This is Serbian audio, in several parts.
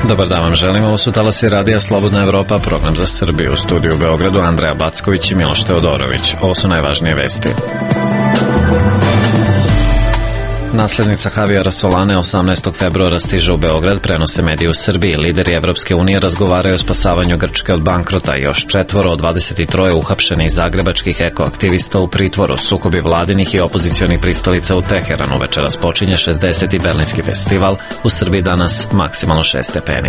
Dobar dan vam želim, ovo su talasi radija Slobodna Evropa, program za Srbiju. U studiju u Beogradu Andreja Backović i Miloš Teodorović. Ovo su najvažnije vesti. Naslednica Javijera Solane 18. februara stiže u Beograd, prenose mediji u Srbiji. Lideri Evropske unije razgovaraju o spasavanju Grčke od bankrota. Još 4 od 23 uhapšenih zagrebačkih ekoaktivista u pritvoru. Sukobi vladinih i opozicionih pristalica u Teheranu. Večeras počinje 60. Berlinski festival. U Srbiji danas maksimalno 6 stepeni.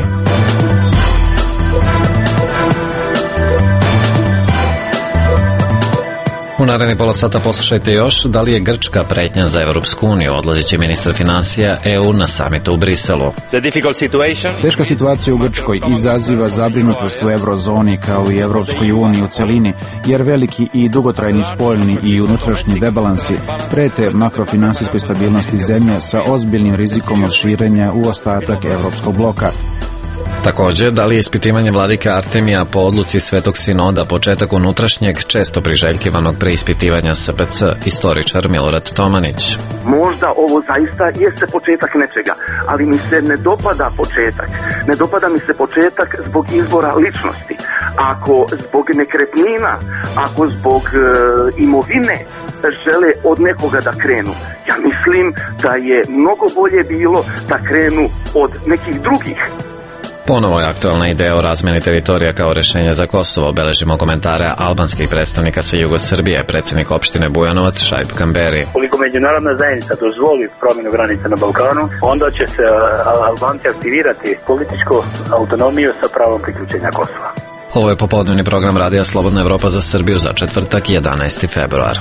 U narednih pola sata poslušajte još da li je Grčka pretnja za Evropsku uniju. Odlazeći ministar finansija EU na samitu u Briselu. Teška situacija u Grčkoj izaziva zabrinutost u eurozoni kao i Evropskoj uniji u celini, jer veliki i dugotrajni spoljni i unutrašnji debalansi prete makrofinansijskoj stabilnosti zemlje sa ozbiljnim rizikom od širenja u ostatak evropskog bloka. Također, da li je ispitivanje vladike Artemija po odluci Svetog Sinoda početak unutrašnjeg, često priželjkivanog preispitivanja SPC, istoričar Milorad Tomanić. Možda ovo zaista jeste početak nečega, ali mi se ne dopada početak. Ne dopada mi se početak zbog izbora ličnosti. Ako zbog nekretnina, ako zbog imovine žele od nekoga da krenu, ja mislim da je mnogo bolje bilo da krenu od nekih drugih. Ponovo je aktualna ideja o razmjeni teritorija kao rješenje za Kosovo. Obeležimo komentare albanskih predstavnika sa juga Srbije, predsjednik opštine Bujanovac Šaip Kamberi. Koliko međunarodna zajednica dozvoli promjenu granica na Balkanu, onda će se Albanci aktivirati političku autonomiju sa pravom priključenja Kosova. Ovo je popodnevni program radija Slobodna Evropa za Srbiju za četvrtak 11. februar.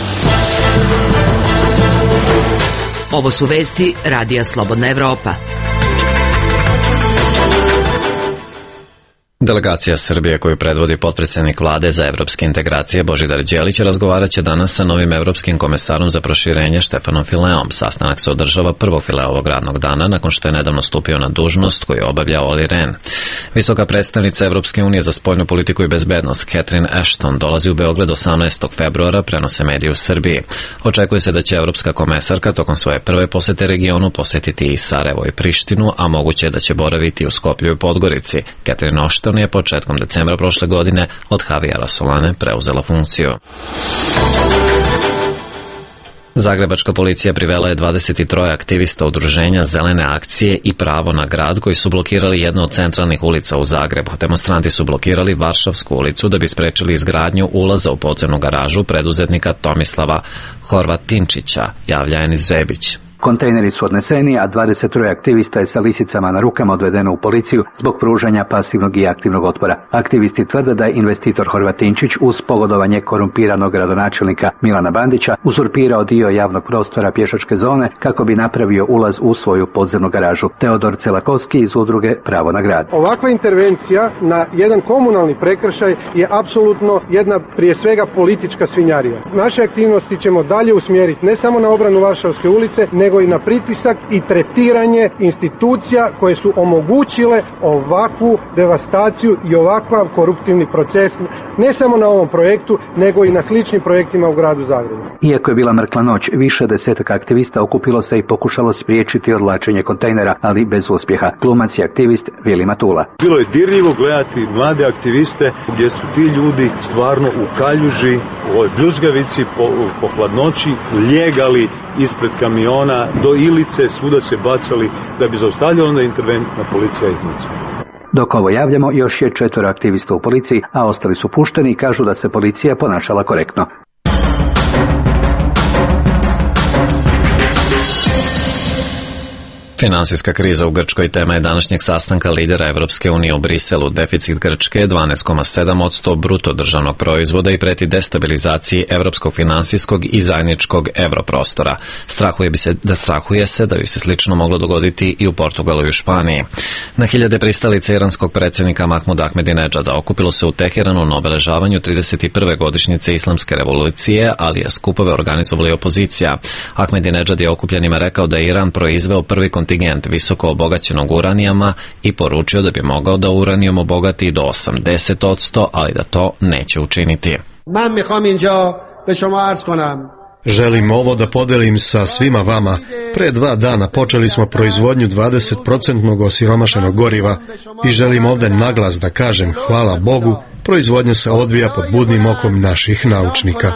Ovo su vesti radija Slobodna Evropa. Delegacija Srbije koju predvodi potpredsjednik vlade za evropske integracije Božidar Đelić razgovarat će danas sa novim evropskim komesarom za proširenje Štefanom Fileom. Sastanak se održava 1. Fileovog radnog dana nakon što je nedavno stupio na dužnost koju je obavljao Olli Rehn. Visoka predstavnica Evropske unije za spoljnu politiku i bezbednost Catherine Ashton dolazi u Beograd 18. februara, prenose mediji u Srbiji. Očekuje se da će evropska komesarka tokom svoje prve posete regionu posjetiti i Sarajevo i Prištinu, a moguće je da će boraviti u Skoplju i Podgorici. Catherine Ashton je početkom decembra prošle godine od Javijera Solane preuzela funkciju. Zagrebačka policija privela je 23 aktivista udruženja Zelene akcije i Pravo na grad koji su blokirali jednu od centralnih ulica u Zagrebu. Demonstranti su blokirali Varšavsku ulicu da bi sprečili izgradnju ulaza u podzemnu garažu preduzetnika Tomislava Horvatinčića, javlja Enis Zebić. Kontejneri su odneseni, a 23 aktivista je sa lisicama na rukama odvedeno u policiju zbog pružanja pasivnog i aktivnog otpora. Aktivisti tvrde da je investitor Horvatinčić uz pogodovanje korumpiranog gradonačelnika Milana Bandića uzurpirao dio javnog prostora pješačke zone kako bi napravio ulaz u svoju podzemnu garažu. Teodor Celakovski iz udruge Pravo na grad. Ovakva intervencija na jedan komunalni prekršaj je apsolutno jedna prije svega politička svinjarija. Naše aktivnosti ćemo dalje usmjeriti ne samo na obranu Varšavske ulice, nego i na pritisak i tretiranje institucija koje su omogućile ovakvu devastaciju i ovakav koruptivni proces, ne samo na ovom projektu, nego i na sličnim projektima u gradu Zagrebu. Iako je bila mrkla noć, više desetaka aktivista okupilo se i pokušalo spriječiti odvlačenje kontejnera, ali bez uspjeha. Glumac i aktivist Vili Matula. Bilo je dirljivo gledati mlade aktiviste gdje su ti ljudi stvarno u kaljuži, u ovoj bljuzgavici, po hladnoći, ljegali ispred kamiona, do Ilice, svuda se bacali da bi zaustavljala onda interventna policija ih muca. Dok ovo javljamo, još je 4 aktivista u policiji, a ostali su pušteni i kažu da se policija ponašala korektno. Finansijska kriza u Grčkoj tema je današnjeg sastanka lidera Evropske unije u Briselu. Deficit Grčke je 12,7% bruto državnog proizvoda i preti destabilizaciji evropskog finansijskog i zajedničkog europrostora. Strahuje se da bi se slično moglo dogoditi i u Portugalu i u Španiji. Na hiljade pristalica iranskog predsjednika Mahmuda Ahmedinedžada okupilo se u Teheranu na obeležavanju 31. godišnjice islamske revolucije, ali je skupove organizovala i opozicija. Ahmedinedžad je okupljenima rekao da je Iran proizveo prvi kontingent visoko obogaćenog uranijama i poručio da bi mogao da uranijom obogati do 80%, ali da to neće učiniti. Man mikham inja be shoma arz konam Želim ovo da podelim sa svima vama. Pre 2 dana počeli smo proizvodnju 20% osiromašenog goriva i želim ovde naglas da kažem hvala Bogu, proizvodnja se odvija pod budnim okom naših naučnika.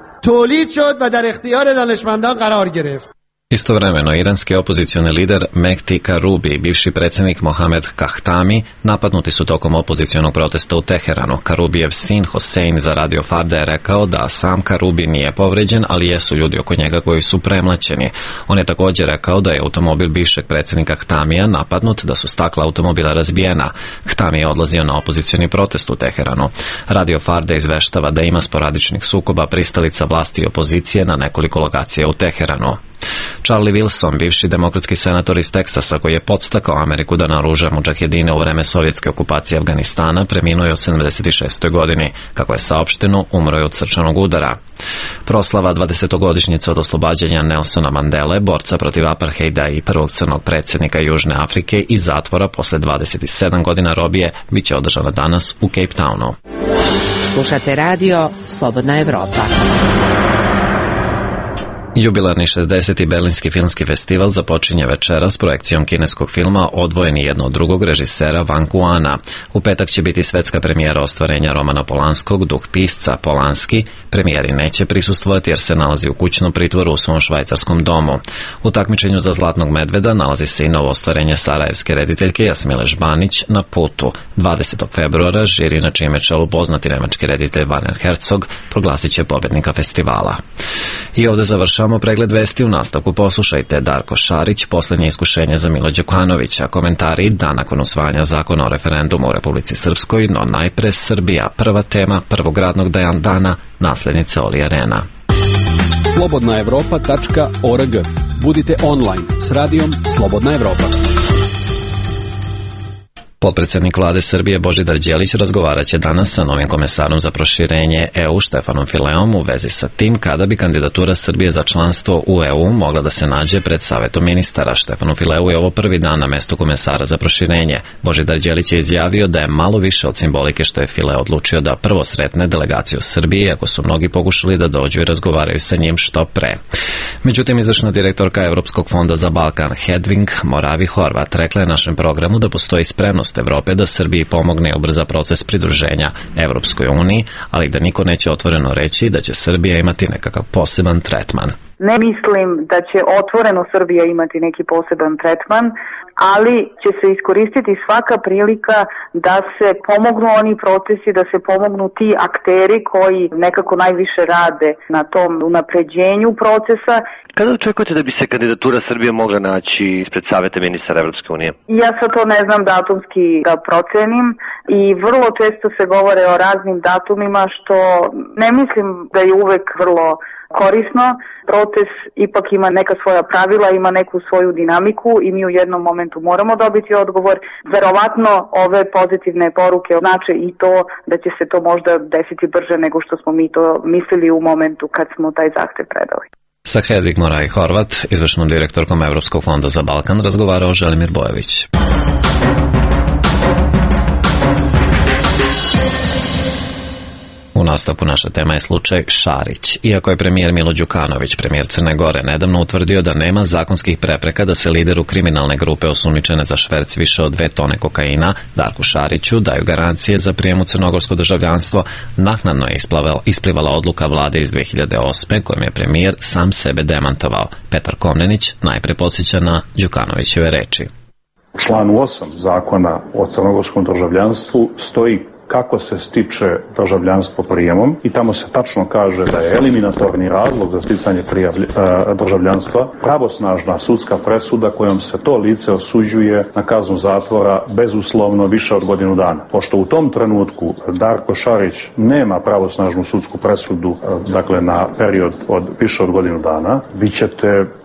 Istovremeno, iranski opozicioni lider Mehdi Karubi i bivši predsjednik Mohamed Kahtami napadnuti su tokom opozicionog protesta u Teheranu. Karubijev sin Hosein za Radio Farda je rekao da sam Karubi nije povređen, ali jesu ljudi oko njega koji su premlaćeni. On je također rekao da je automobil bivšeg predsjednika Khtamija napadnut, da su stakla automobila razbijena. Khtami je odlazio na opozicioni protest u Teheranu. Radio Farda izveštava da ima sporadičnih sukoba pristalica vlasti i opozicije na nekoliko lokacija u Teheranu. Charlie Wilson, bivši demokratski senator iz Teksasa koji je podstakao Ameriku da naoruža mudžahedine u vreme sovjetske okupacije Afganistana, preminuo je u 76. godini. Kako je saopšteno, umro je od srčanog udara. Proslava 20-godišnjica od oslobađanja Nelsona Mandele, borca protiv apartheida i prvog crnog predsjednika Južne Afrike iz zatvora posle 27 godina robije, bit će održana danas u Cape Townu. Slušate radio Slobodna Evropa. Jubilarni 60. Berlinski filmski festival započinje večera s projekcijom kineskog filma Odvojeni jedno od drugog režisera Wang Guana. U petak će biti svetska premijera ostvarenja Romana Polanskog, Duh pisca Polanski. Premijeri neće prisustvovati jer se nalazi u kućnom pritvoru u svom švajcarskom domu. U takmičenju za Zlatnog medveda nalazi se i novo ostvarenje sarajevske rediteljke Jasmile Žbanić Na putu. 20. februara žiri na čijem je čelu poznati nemački reditelj Werner Herzog proglasit će pobjednika festivala. I ovdje završavamo pregled vesti. U nastavku poslušajte Darko Šarić, posljednje iskušenje za Mila Đukanovića, komentari dan nakon usvajanja zakona o referendumu u Republici Srpskoj, no najpre Srbija, prva tema prvog radnog dana, nasljednice Olija Rena. Slobodnaevropa.org. Budite online s radijom Slobodna Evropa. Potpredsjednik vlade Srbije Božidar Đelić razgovarat će danas sa novim komesarom za proširenje EU Štefanom Fileom u vezi sa tim kada bi kandidatura Srbije za članstvo u EU mogla da se nađe pred Savetom ministara. Štefanu Fileu je ovo prvi dan na mestu komesara za proširenje. Božidar Đelić je izjavio da je malo više od simbolike što je File odlučio da prvo sretne delegaciju Srbije, ako su mnogi pokušali da dođu i razgovaraju sa njim što pre. Međutim, izvršna direktorka Evropskog fonda za Balkan Hedvig Moravi Horvat rekla je našem programu da postoji spremnost Evrope da Srbiji pomogne i ubrza proces pridruženja Evropskoj uniji, ali da niko neće otvoreno reći da će Srbija imati nekakav poseban tretman. Ne mislim da će otvoreno Srbija imati neki poseban tretman, ali će se iskoristiti svaka prilika da se pomognu oni procesi, da se pomognu ti akteri koji nekako najviše rade na tom unapređenju procesa. Kada očekujete da bi se kandidatura Srbije mogla naći ispred Saveta ministara Evropske unije? Ja sad to ne znam datumski da procenim i vrlo često se govore o raznim datumima što ne mislim da je uvek vrlo korisno. Proces ipak ima neka svoja pravila, ima neku svoju dinamiku i mi u jednom momentu moramo dobiti odgovor. Verovatno ove pozitivne poruke znače i to da će se to možda desiti brže nego što smo mi to mislili u momentu kad smo taj zahtev predali. Sa Hedvig Moravi Horvat, izvršnom direktorkom Evropskog fonda za Balkan, razgovarao Želimir Bojović. U nastavku naša tema je slučaj Šarić. Iako je premijer Milo Đukanović, premijer Crne Gore, nedavno utvrdio da nema zakonskih prepreka da se lideru kriminalne grupe osumnjičene za šverc više od 2 tone kokaina, Darku Šariću, daju garancije za prijem u crnogorsko državljanstvo, naknadno je isplivala odluka vlade iz 2008. kojom je premijer sam sebe demantovao. Petar Komnenić najpre podsjeća na Đukanovićeve reči. U članu 8 zakona o crnogorskom državljanstvu stoji kako se stiče državljanstvo prijemom i tamo se tačno kaže da je eliminatorni razlog za sticanje državljanstva pravosnažna sudska presuda kojom se to lice osuđuje na kaznu zatvora bezuslovno više od godinu dana. Pošto u tom trenutku Darko Šarić nema pravosnažnu sudsku presudu, dakle na period od više od godinu dana, vi ćete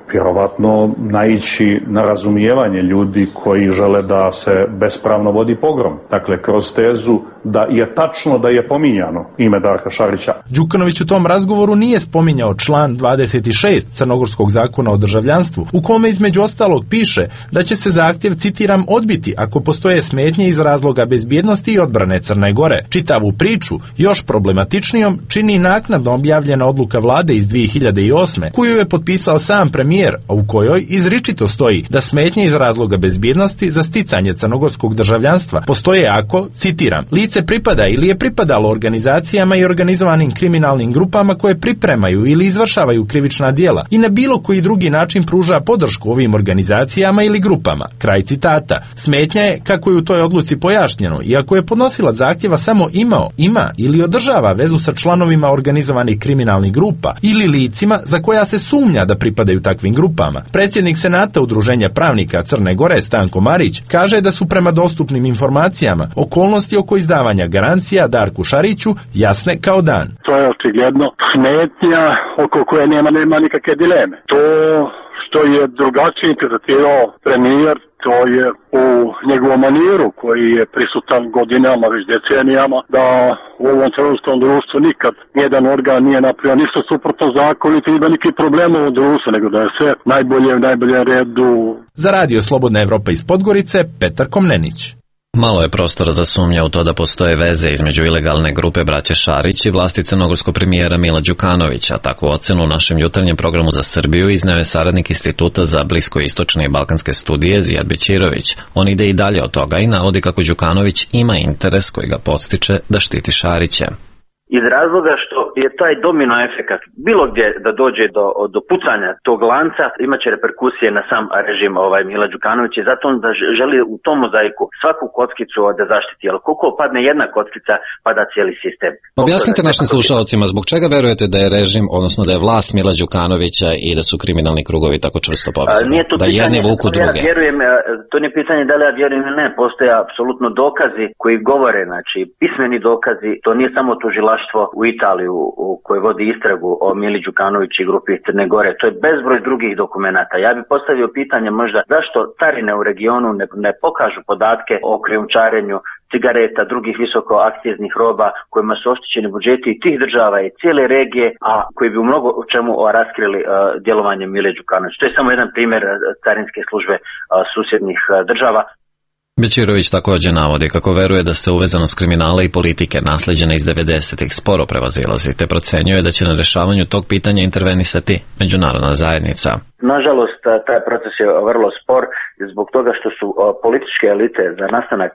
vjerovatno naići na razumijevanje ljudi koji žele da se bespravno vodi pogrom. Dakle, kroz tezu da je tačno da je pominjano ime Darka Šarića. Đukanović u tom razgovoru nije spominjao član 26 Crnogorskog zakona o državljanstvu, u kome između ostalog piše da će se zahtjev, citiram, odbiti ako postoje smetnje iz razloga bezbjednosti i odbrane Crne Gore. Čitavu priču još problematičnijom čini naknadno objavljena odluka vlade iz 2008. koju je potpisao sam premijer, a u kojoj izričito stoji da smetnje iz razloga bezbjednosti za sticanje crnogorskog državljanstva postoje ako, citiram, lice pripada ili je pripadalo organizacijama i organizovanim kriminalnim grupama koje pripremaju ili izvršavaju krivična djela i na bilo koji drugi način pruža podršku ovim organizacijama ili grupama. Kraj citata. Smetnja je, kako je u toj odluci pojašnjeno, iako je podnosilac zahtjeva samo ima ili održava vezu sa članovima organizovanih kriminalnih grupa ili licima za koja se sumnja da pripadaju takvim grupama. Predsjednik Senata Udruženja pravnika Crne Gore Stanko Marić kaže da su prema dostupnim informacijama okolnosti oko izdavanja garancija Darku Šariću jasne kao dan. To je očigledno smetnja oko koje nema nikakve dileme. To što je drugačije interpretirao premijer, to je u njegovom maniru koji je prisutan godinama, već decenijama, da u ovom crnogorskom društvu nikad nijedan organ nije napravio ništa suprotno zakonu, niti ima nikakvih problema u društvu, nego da je sve najbolje redu. Za Radio Slobodna Evropa iz Podgorice, Petar Komnenić. Malo je prostora za sumnja u to da postoje veze između ilegalne grupe braće Šarić i vlasti crnogorskog premijera Mila Đukanovića. Takvu ocenu u našem jutarnjem programu za Srbiju izneo je saradnik Instituta za bliskoistočne i balkanske studije Zijad Bećirović. On ide i dalje od toga i navodi kako Đukanović ima interes koji ga podstiče da štiti Šarića. Iz razloga što je taj domino efekat bilo gdje da dođe do pucanja tog lanca, imat će reperkusije na sam režim Mila Đukanovića i zato on da želi u tom mozaiku svaku kockicu da zaštiti, jer koliko padne jedna kockica, pada cijeli sistem. Objasnite našim slušalcima zbog čega verujete da je režim, odnosno da je vlast Mila Đukanovića i da su kriminalni krugovi tako čvrsto povezani, da jedni vuku druge. Ja vjerujem, to nije pitanje da li ja vjerujem ili ne, postoje apsolutno dokazi koji govore, znači pismeni dokazi, to nije samo tužilaštvo u Italiju koji vodi istragu o Mili Đukanoviću i grupi Crne Gore. To je bezbroj drugih dokumenata. Ja bih postavio pitanje možda zašto carine u regionu ne pokažu podatke o krijumčarenju cigareta, drugih visoko akciznih roba kojima su oštećeni budžeti i tih država i cijele regije, a koji bi u mnogo čemu raskrili djelovanje Mile Đukanovića. To je samo jedan primjer carinske službe susjednih država. Bećirović također navodi kako veruje da se uvezanost kriminala i politike naslijeđene iz 90-ih sporo prevazilazi, te procenjuje da će na rješavanju tog pitanja intervenisati međunarodna zajednica. Nažalost, taj proces je vrlo spor zbog toga što su političke elite za nastanak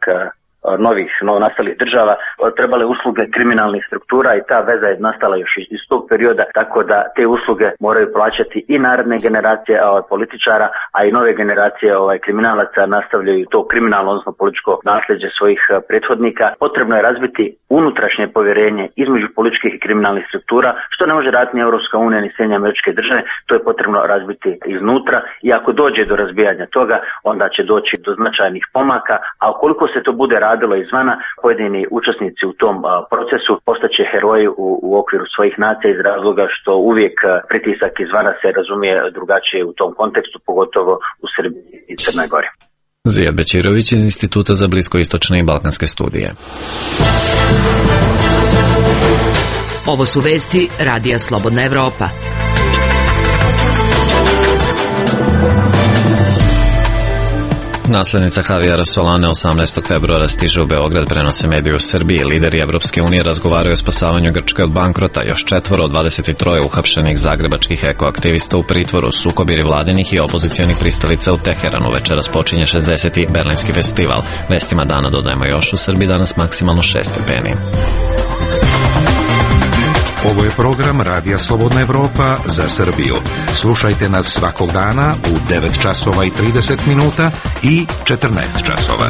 novonastalih država trebale usluge kriminalnih struktura i ta veza je nastala još iz tog perioda, tako da te usluge moraju plaćati i naredne generacije političara, a i nove generacije kriminalaca nastavljaju to kriminalno, odnosno političko nasljeđe svojih prethodnika. Potrebno je razviti unutrašnje povjerenje između političkih i kriminalnih struktura, što ne može raditi ni Europska unija ni Sjedinjene Američke Države, to je potrebno razviti iznutra i ako dođe do razbijanja toga, onda će doći do značajnih pomaka, a ukoliko se to bude radilo izvana, pojedini učesnici u tom procesu postaće heroji u okviru svojih nacija iz razloga što uvijek pritisak izvana se razumije drugačije u tom kontekstu, pogotovo u Srbiji i Crnoj Gori. Zijad Bećirović iz Instituta za bliskoistočne i balkanske studije. Ovo su vesti Radija Slobodna Evropa. Naslednica Javijera Solane 18. februara stiže u Beograd, prenose mediji u Srbiji. Lideri Evropske unije razgovaraju o spasavanju Grčke od bankrota. Još 4 od 23 uhapšenih zagrebačkih ekoaktivista u pritvoru. Sukobiri vladinih i opozicionih pristalica u Teheranu. Večeras počinje 60. Berlinski festival. Vestima dana dodajemo još u Srbiji danas maksimalno 6 stepeni. Ovo je program Radija Slobodna Evropa za Srbiju. Slušajte nas svakog dana u 9 časova i 30 minuta i 14 časova.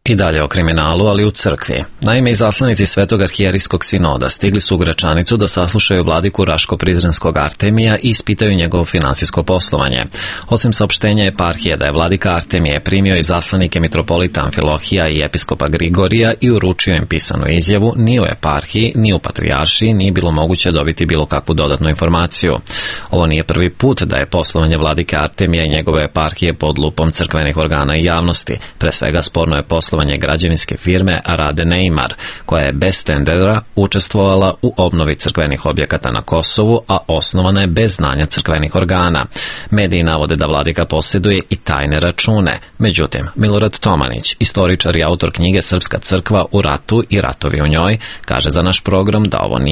I dalje o kriminalu, ali u crkvi. Naime, izaslanici Svetog arhijerijskog sinoda stigli su u Gračanicu da saslušaju vladiku Raško-Prizrenskog Artemija i ispitaju njegovo finansijsko poslovanje. Osim saopštenja eparhije da je vladika Artemije primio izaslanike mitropolita Amfilohija i episkopa Grigorija i uručio im pisanu izjavu, ni u eparhiji, ni u patrijaršiji nije bilo moguće dobiti bilo kakvu dodatnu informaciju. Ovo nije prvi put da je poslovanje vladike Artemija i njegove eparhije pod lupom crkvenih organa i javnosti. Pre svega sporno je poslovanje građevinske firme Rade Neymar, koja je bez tendera učestvovala u obnovi crkvenih objekata na Kosovu, a osnovana je bez znanja crkvenih organa. Mediji navode da vladika posjeduje i tajne račune. Međutim, Milorad Tomanić, istoričar i autor knjige Srpska crkva u ratu i ratovi u njoj, kaže za naš program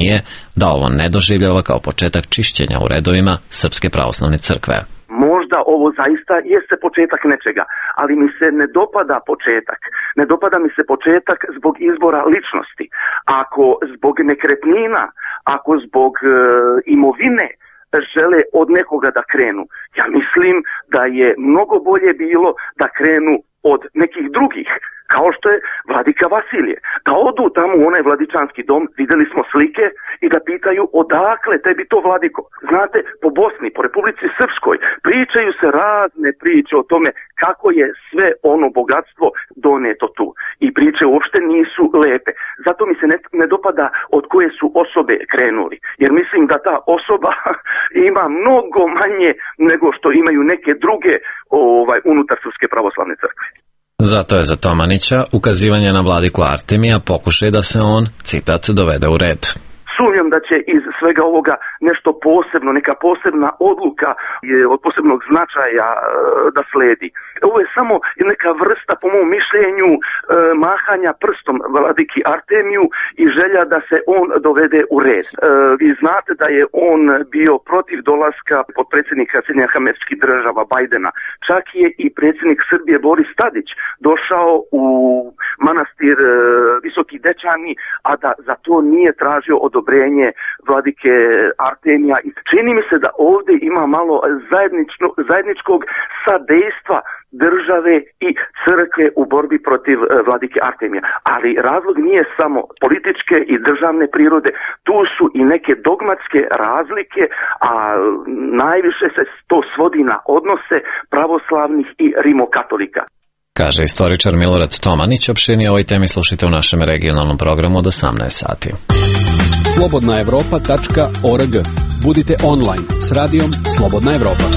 da ovo ne doživljava kao početak čišćenja u redovima Srpske pravoslavne crkve. Možda ovo zaista jeste početak nečega, ali mi se ne dopada početak. Ne dopada mi se početak zbog izbora ličnosti. Ako zbog nekretnina, ako zbog imovine žele od nekoga da krenu, ja mislim da je mnogo bolje bilo da krenu od nekih drugih, kao što je vladika Vasilije. Da odu tamo u onaj vladičanski dom, vidjeli smo slike, i da pitaju odakle tebi to, vladiko. Znate, po Bosni, po Republici Srpskoj pričaju se razne priče o tome kako je sve ono bogatstvo doneto tu. I priče uopšte nisu lepe. Zato mi se ne dopada od koje su osobe krenuli. Jer mislim da ta osoba ima mnogo manje nego što imaju neke druge unutar Srpske pravoslavne crkve. Zato je za Tomanića ukazivanje na vladiku Artemija pokušaj da se on, citat, dovede u red. Sumnjam da će iz svega ovoga nešto posebno, neka posebna odluka od posebnog značaja da sledi. Ovo je samo neka vrsta, po mom mišljenju, mahanja prstom vladiki Artemiju i želja da se on dovede u red. Vi znate da je on bio protiv dolaska potpredsjednika Sjedinjenih Američkih Država Bajdena. Čak je i predsjednik Srbije Boris Tadić došao u manastir Visoki Dečani, a da za to nije tražio odobrenje vladike Artemija. I čini mi se da ovdje ima malo zajedničkog sadejstva države i crkve u borbi protiv vladike Artemija. Ali razlog nije samo političke i državne prirode, tu su i neke dogmatske razlike, a najviše se to svodi na odnose pravoslavnih i rimokatolika. Kaže istoričar Milorad Tomanić. Opširnije o ovoj temi slušajte u našem regionalnom programu od 18 sati. Slobodnaevropa.org. Budite online s radijom Slobodna Evropa.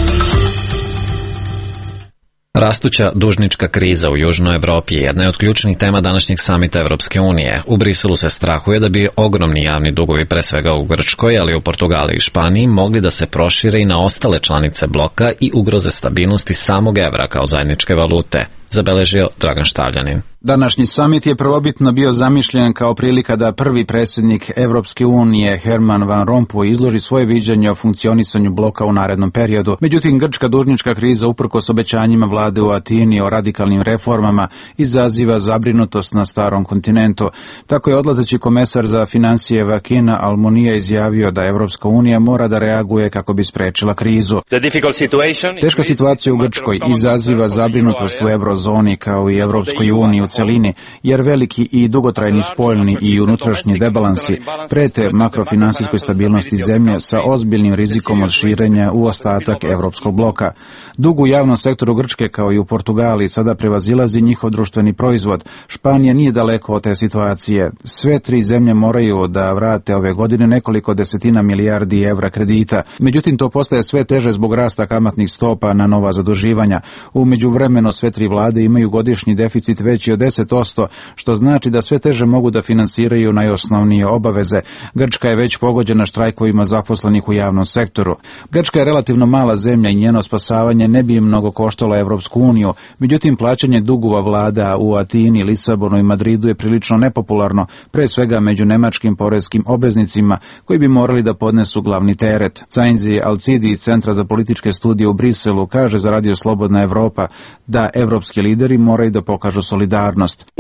Rastuća dužnička kriza u Južnoj Evropi je jedna od ključnih tema današnjeg samita Evropske unije. U Briselu se strahuje da bi ogromni javni dugovi, pre svega u Grčkoj, ali i u Portugaliji i Španiji, mogli da se prošire i na ostale članice bloka i ugroze stabilnosti samog evra kao zajedničke valute, zabeležio Dragan Štavljanin. Današnji samit je prvobitno bio zamišljen kao prilika da prvi predsjednik Evropske unije Herman Van Rompuy izloži svoje viđenje o funkcionisanju bloka u narednom periodu. Međutim, grčka dužnička kriza uprkos obećanjima vlade u Atini o radikalnim reformama izaziva zabrinutost na starom kontinentu. Tako je odlazeći komesar za financije Vakina Almonija izjavio da Evropska unija mora da reaguje kako bi sprečila krizu. Teška situacija u Grčkoj izaziva zabrinutost u eurozoni kao i Evropskoj uniji u celini, jer veliki i dugotrajni spoljni i unutrašnji debalansi prete makrofinansijskoj stabilnosti zemlje sa ozbiljnim rizikom od širenja u ostatak evropskog bloka. Dug u javnom sektoru Grčke kao i u Portugaliji sada prevazilazi njihov društveni proizvod. Španija nije daleko od te situacije. Sve tri zemlje moraju da vrate ove godine nekoliko desetina milijardi evra kredita. Međutim, to postaje sve teže zbog rasta kamatnih stopa na nova zaduživanja. U međuvremenu sve tri vlade imaju godišnji deficit veći od 10%, što znači da sve teže mogu da finansiraju najosnovnije obaveze. Grčka je već pogođena štrajkovima zaposlenih u javnom sektoru. Grčka je relativno mala zemlja i njeno spasavanje ne bi mnogo koštalo Evropsku uniju. Međutim, plaćanje dugova vlada u Atini, Lisabonu i Madridu je prilično nepopularno, pre svega među nemačkim poreskim obveznicima koji bi morali da podnesu glavni teret. Cainzi Alcidi iz Centra za političke studije u Briselu kaže za Radio Slobodna Evropa da evropski lideri moraju da pokažu solidarnost.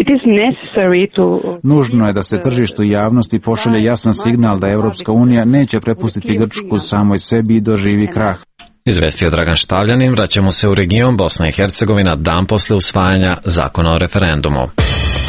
Nužno je da se tržištu i javnosti pošalje jasan signal da Evropska unija neće prepustiti Grčku samoj sebi i doživi krah. Izvestio Dragan Štavljanin. Vraćamo se u region Bosna i Hercegovina dan posle usvajanja zakona o referendumu.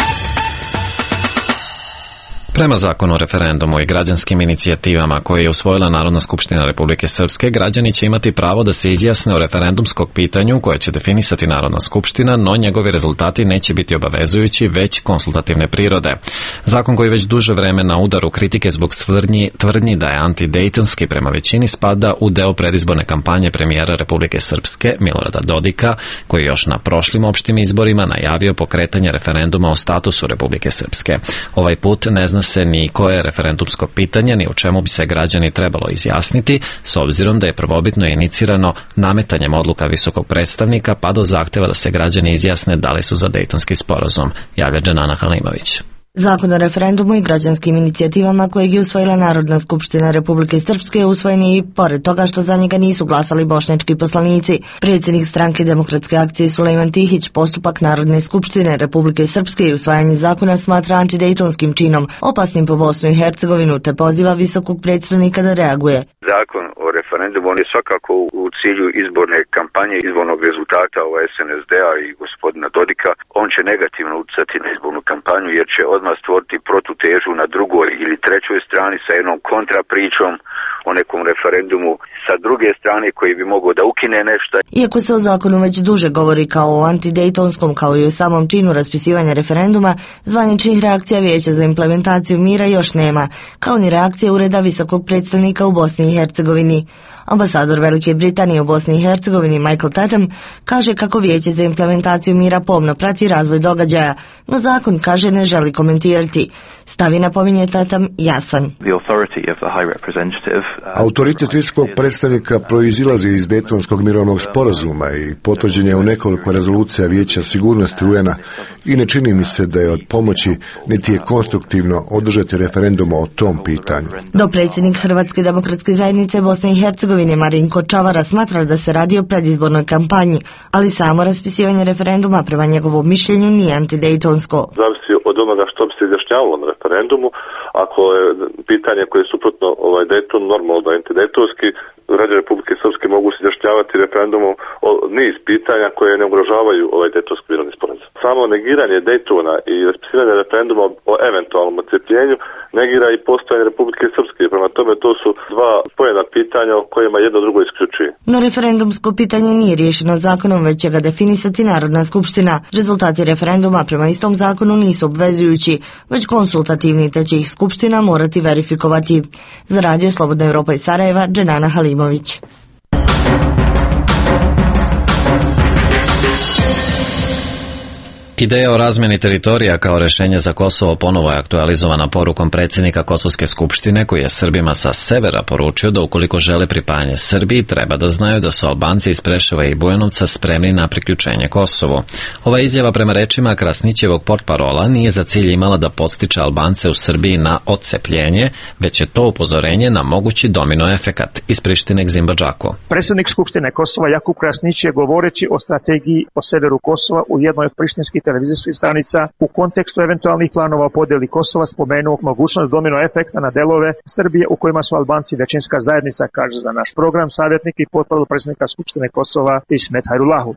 Prema zakonu o referendumu i građanskim inicijativama koje je usvojila Narodna skupština Republike Srpske, građani će imati pravo da se izjasne o referendumskom pitanju koje će definisati Narodna skupština, no njegovi rezultati neće biti obavezujući, već konsultativne prirode. Zakon koji već duže vreme na udaru kritike zbog tvrdnji da je antidejtonski prema većini spada u deo predizborne kampanje premijera Republike Srpske Milorada Dodika, koji je još na prošlim opštim izborima najavio pokretanje referenduma o statusu Republike Srpske. Ovaj put ne zna se ni koje je referendumsko pitanje, ni u čemu bi se građani trebalo izjasniti, s obzirom da je prvobitno inicirano nametanjem odluka visokog predstavnika pa do zahteva da se građani izjasne da li su za Dejtonski sporazum, javlja Dženana Halimović. Zakon o referendumu i građanskim inicijativama kojeg je usvojila Narodna skupština Republike Srpske usvojen je i pored toga što za njega nisu glasali bošnjački poslanici. Predsjednik stranke Demokratske akcije Sulejman Tihić postupak Narodne skupštine Republike Srpske i usvajanje zakona smatra antidejtonskim činom, opasnim po Bosnu i Hercegovinu, te poziva visokog predstavnika da reaguje. Zakon o referendumu on je svakako u cilju izborne kampanje, izbornog rezultata SNSD-a i gospodina Dodika. On će negativno utjecati na izbornu kampanju jer će odmah stvoriti protutežu na drugoj ili trećoj strani sa jednom kontrapričom o nekom referendumu sa druge strane koji bi mogao da ukine nešto. Iako se o zakonu već duže govori kao o antidejtonskom, kao i o samom činu raspisivanja referenduma, zvaničnih reakcija Vijeća za implementaciju mira još nema, kao ni reakcija Ureda visokog predstavnika u Bosni i Hercegovini. Ambasador Velike Britanije u Bosni i Hercegovini Michael Tatum kaže kako Vijeće za implementaciju mira pomno prati razvoj događaja, no zakon kaže ne želi komentirati. Stav je, napominje Tatum, jasan. Autoritet visokog predstavnika proizilazi iz Dejtonskog mirovnog sporazuma i potvrđen je u nekoliko rezolucija Vijeća sigurnosti UN-a i ne čini mi se da je od pomoći niti je konstruktivno održati referendum o tom pitanju. Dopredsjednik Hrvatske demokratske zajednice Bosne i Hercegovine Marinko Čavara smatra da se radi o predizbornoj kampanji, ali samo raspisivanje referenduma prema njegovom mišljenju nije antidejtonsko. Zavisi od onoga što bi se izjašnjavalo na referendumu. Ako je pitanje koje je suprotno Dejtonu, normalno da je antidejtonski, građani Republike Srpske mogu se izjašnjavati referendumom o niz pitanja koje ne ugrožavaju Dejtonski mirovni sporazum. Samo negiranje Dejtona i raspisivanje referenduma o eventualnom odcepljenju negira i postojanje Republike Srpske. Prema tome to su dva spojena pitanja o kojima jedno drugo isključuje. No referendumsko pitanje nije riješeno zakonom, već će ga definisati Narodna skupština. Rezultati referenduma prema istom zakonu nisu obvezujući, već konsultativni, te će ih skupština morati verifikovati. Za Radio Slobodna Evropa iz Sarajeva, Dženana Halimović. Ideja o razmjeni teritorija kao rešenje za Kosovo ponovo je aktualizovana porukom predsjednika Kosovske skupštine koji je Srbima sa severa poručio da ukoliko žele pripajanje Srbiji treba da znaju da su Albanci iz Preševa i Bujanovca spremni na priključenje Kosovu. Ova izjava prema rečima Krasnićevog portparola nije za cilj imala da podstiče Albance u Srbiji na odcepljenje, već je to upozorenje na mogući domino efekat iz Prištine k Zimbabdžaku. Predsjednik Skupštine Kosova Jakub Krasnić je govoreći o strategiji o severu Kosova u jednoj od prištinskih televizijskih stranica u kontekstu eventualnih planova o podjeli Kosova spomenuo mogućnost domino efekta na delove Srbije u kojima su Albanci većinska zajednica, kaže za naš program savjetnik i potporu predsjednika Skupštine Kosova Ismet Hajrulahu.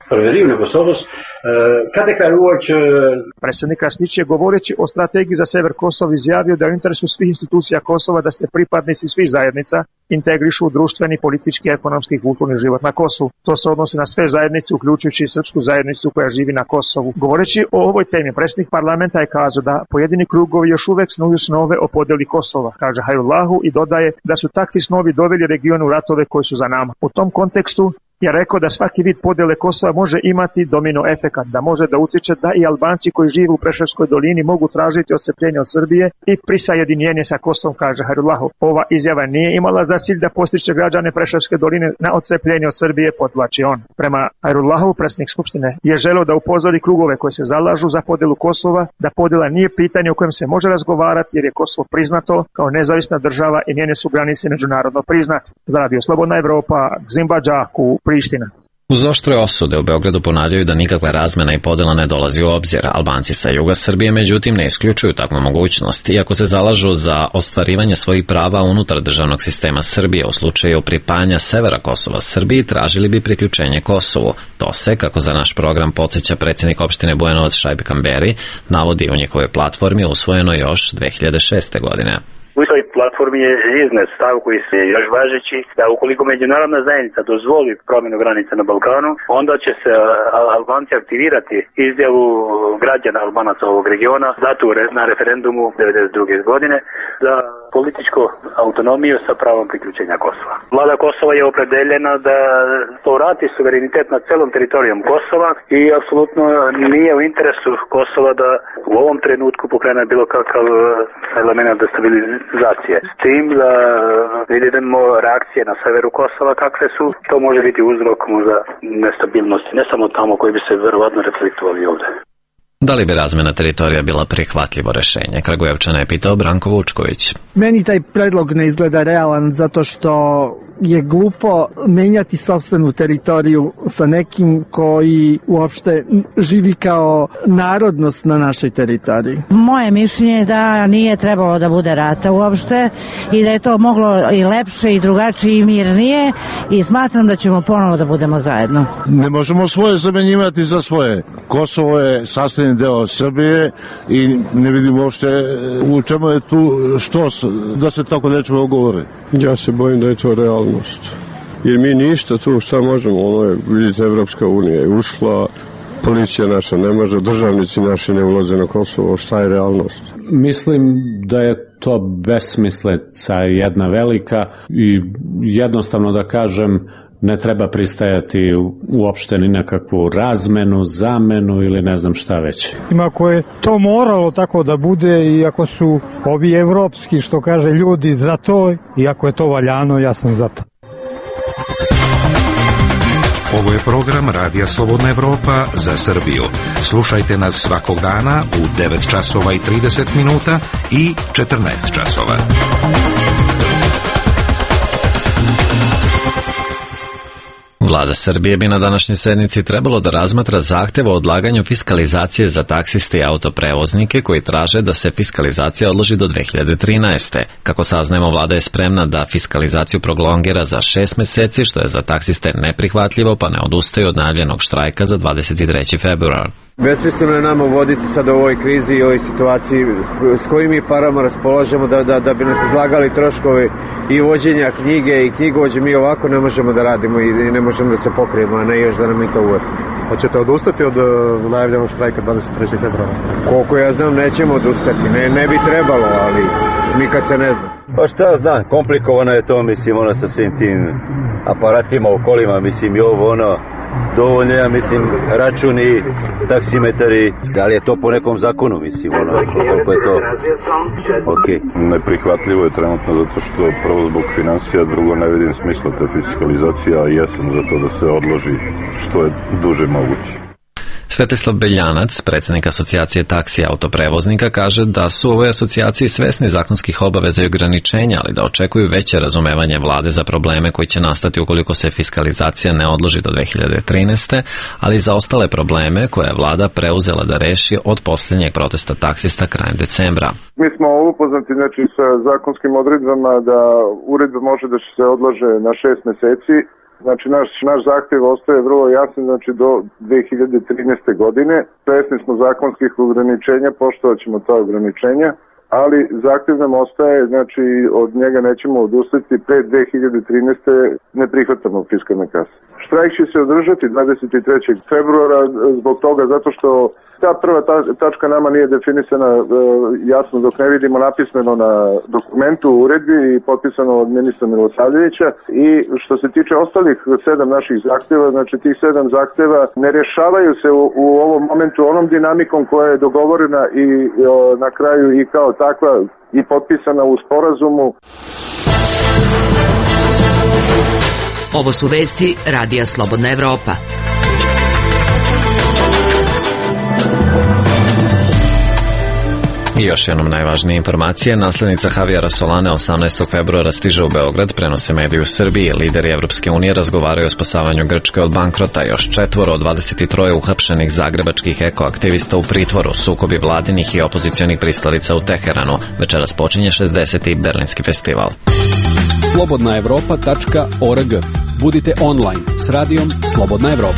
Predsjednik Krasnić je govoreći o strategiji za sever Kosova izjavio da je u interesu svih institucija Kosova da se pripadnici svih zajednica integrišu u društveni, politički, ekonomski i kulturni život na Kosovu. To se odnosi na sve zajednice, uključujući i srpsku zajednicu koja živi na Kosovu. Govoreći o ovoj temi, predsjednik parlamenta je kazao da pojedini krugovi još uvek snuju snove o podjeli Kosova, kaže Hajrullahu, i dodaje da su takvi snovi doveli region u ratove koji su za nama. U tom kontekstu je rekao da svaki vid podjele Kosova može imati domino efekat, da može da utiče da i Albanci koji žive u Preševskoj dolini mogu tražiti odcepljenje od Srbije i prisajedinjenje sa Kosovom, kaže Hajrullahu. Ova izjava nije imala za cilj da postiče građane Preševske doline na odcepljenje od Srbije, podvlači on. Prema Hajrullahu, predsjednik Skupštine je želeo da upozori krugove koji se zalažu za podjelu Kosova, da podjela nije pitanje o kojem se može razgovarati jer je Kosovo priznato kao nezavisna država i njene su granice međunarodno priznate. Za Radio Slobodna Evropa, Zimbabdžaku, Priština. Uz oštre osude u Beogradu ponavljaju da nikakva razmena i podela ne dolazi u obzir. Albanci sa juga Srbije međutim ne isključuju takvu mogućnost, iako se zalažu za ostvarivanje svojih prava unutar državnog sistema Srbije. U slučaju pripajanja severa Kosova Srbiji tražili bi priključenje Kosovu. To se, kako za naš program podsjeća predsjednik opštine Bujanovac Šaip Kamberi, navodi u njihovoj platformi usvojeno još 2006. godine. U toj platformi je iznet stav koji se još važeći da ukoliko međunarodna zajednica dozvoli promjenu granica na Balkanu, onda će se Albanci aktivirati izjavu građana Albanaca ovog regiona datu na referendumu 1992. godine za političku autonomiju sa pravom priključenja Kosova. Vlada Kosova je opredeljena da povrati suverenitet nad celom teritorijom Kosova i apsolutno nije u interesu Kosova da u ovom trenutku pokrene bilo kakav element destabilizacije. S tim da vidimo reakcije na severu Kosova kakve su, to može biti uzrokom za nestabilnost, ne samo tamo koji bi se verovatno reflektovali ovde. Da li bi razmena teritorija bila prihvatljivo rešenje? Kragujevčana je pitao Branko Vučković. Meni taj predlog ne izgleda realan zato što je glupo menjati sopstvenu teritoriju sa nekim koji uopšte živi kao narodnost na našoj teritoriji. Moje mišljenje je da nije trebalo da bude rata uopšte i da je to moglo i lepše i drugačije i mirnije i smatram da ćemo ponovo da budemo zajedno. Ne možemo svoje zamenjivati za svoje. Kosovo je sastavni deo Srbije i ne vidim uopšte u čemu je tu što da se tako nečemu govori. Ja se bojim da je to realnost. Jer mi ništa tu šta možemo, ono je, vidite, Evropska unija je ušla, policija naša ne može, državnici naši ne ulaze na Kosovo, šta je realnost? Mislim da je to besmislica jedna velika i jednostavno da kažem ne treba pristajati uopšte ni nekakvu razmenu, zamenu ili ne znam šta već. Ako je to moralo tako da bude i ako su ovi evropski, što kaže, ljudi za to i ako je to valjano, ja sam za to. Ovo je program Radija Slobodna Evropa za Srbiju. Slušajte nas svakog dana u 9 časova i 30 minuta i 14 časova. Vlada Srbije bi na današnjoj sednici trebalo da razmatra zahtev o odlaganju fiskalizacije za taksiste i autoprevoznike koji traže da se fiskalizacija odloži do 2013. Kako saznajemo, vlada je spremna da fiskalizaciju prolongira za 6 meseci, što je za taksiste neprihvatljivo, pa ne odustaju od najavljenog štrajka za 23. februar. Besmisleno je nama voditi sad u ovoj krizi i ovoj situaciji s kojim mi parama raspolažemo da bi nas izlagali troškovi i vođenja knjige i knjigovođe. Mi ovako ne možemo da radimo i ne možemo da se pokrijemo, a ne još da nam i to uvodi. Hoćete odustati od najavljenog štrajka 23. februara? Koliko ja znam, nećemo odustati. Ne bi trebalo, ali nikad se ne zna. Pa šta znam, komplikovano je to, mislim, sa svim tim aparatima u kolima, mislim, i ovo, dovoljno, ja mislim, računi, taksimetari, da li je to po nekom zakonu, mislim, koliko je to ok. Neprihvatljivo je trenutno zato što prvo zbog financija, drugo ne vidim smisla te fiskalizacija, a jesam za to da se odloži što je duže moguće. Svetislav Beljanac, predsjednik asocijacije taksi i autoprevoznika, kaže da su u ovoj asocijaciji svesni zakonskih obaveza i ograničenja, ali da očekuju veće razumevanje vlade za probleme koji će nastati ukoliko se fiskalizacija ne odloži do 2013. ali za ostale probleme koje je vlada preuzela da reši od posljednjeg protesta taksista krajem decembra. Mi smo upoznati sa zakonskim odredbama da uredba može da se odlože na 6 meseci. Znači, naš zahtjev ostaje vrlo jasan, znači do 2013. godine. Svesni smo zakonskih ograničenja, poštovat ćemo ta ograničenja, ali zahtjev nam ostaje, znači od njega nećemo odustati, pre 2013. ne prihvatamo fiskalne kase. Štrajk će se održati 23. februara zbog toga zato što ta prva tačka nama nije definisana jasno dok ne vidimo napismeno na dokumentu u uredbi i potpisano od ministra Milosavljevića. I što se tiče ostalih 7 naših zahtjeva, znači tih 7 zahtjeva ne rješavaju se u ovom momentu onom dinamikom koja je dogovorena i na kraju i kao takva i potpisana u sporazumu. Ovo su vesti Radija Slobodna Evropa. još jednom najvažnije informacije. Naslednica Javijera Solane 18. februara stiže u Beograd, prenose mediji u Srbiji. Lideri Evropske unije razgovaraju o spasavanju Grčke od bankrota. Još 4 od 23 uhapšenih zagrebačkih ekoaktivista u pritvoru, sukobi vladinih i opozicionih pristalica u Teheranu. Večeras počinje 60. Berlinski festival. slobodnaevropa.org. Budite online s radijom Slobodna Evropa.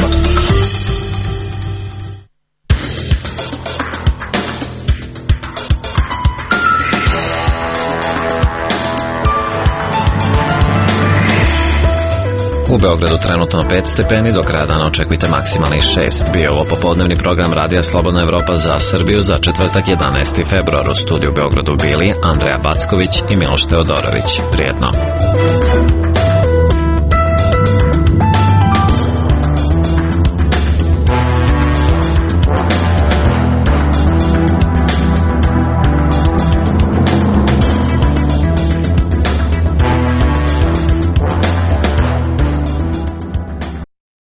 U Beogradu trenutno 5 stepeni, do kraja dana očekujte maksimalnih 6. Bio ovo popodnevni program Radija Slobodna Evropa za Srbiju za četvrtak 11. februar. U studiju u Beogradu bili Andreja Backović i Miloš Teodorović. Prijetno.